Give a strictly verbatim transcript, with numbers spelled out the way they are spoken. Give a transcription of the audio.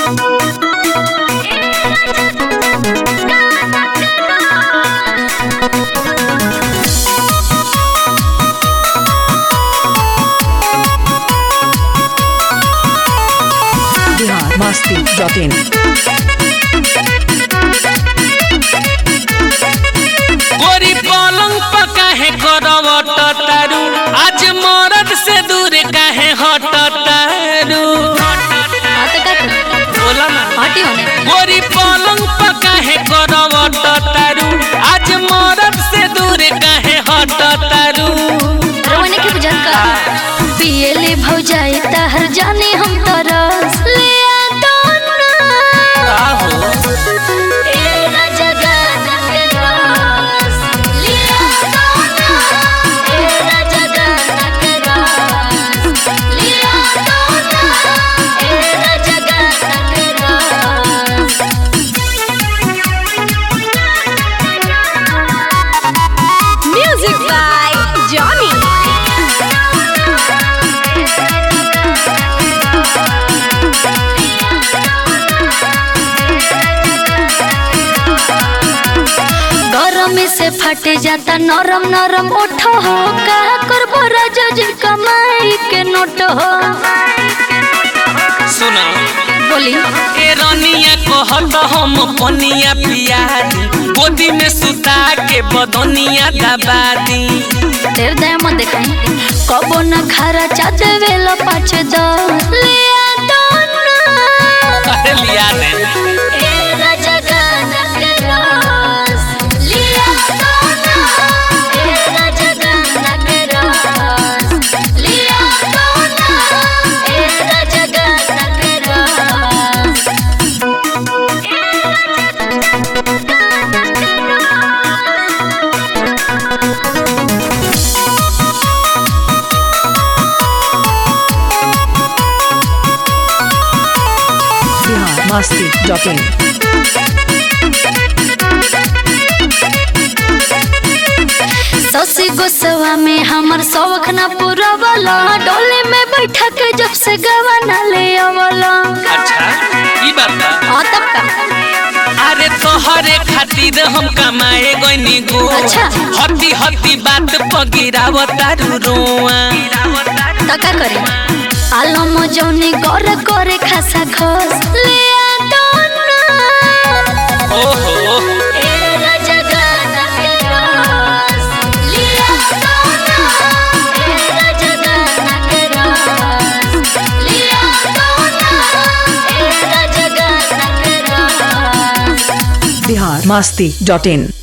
masti dot in गोरी पलंग पर काहे करवट तारू आज मरद से दूर काहे हट तारू बोला ना हटी होने गोरी पलंग पर काहे करवट तारू आज मरद से दूर काहे हट तारू रोने के बुझन का पियले भौजाई तहर जाने हम तरस ले से फट जाता नरम नरम ओठ हो कहा करबो राजा जी कमाई के नोट हो सुना बोली ए रनिया कहत हम पनिया पिया दी गोदी में सुता के बदनिया दबा दी देव दया मन देखाई कबो न खारा चाचे वेला पाछ द लिया तो ना अरे लिया दे ए राजा गाना के रस लिया तो ना ए राजा गाना के रस लिया तो ना ए राजा गाना के रस masti dot in ससी गोसवा में हमर शौक ना पूरा वाला डोले में बैठा के जब से गवाना ले आवला अच्छा ई बात बा हां तब का अरे तोहरे खातिर हम कमाए गइनी गो अच्छा। हती हती बात पगिरावता रोआ त का करे आलम जौनी कर करे खासा खस ले तो ना ओहो ए राजा गाना के रस लिया तो ना ए राजा गाना के रस लिया तो ना ए राजा गाना के रस bihar masti dot in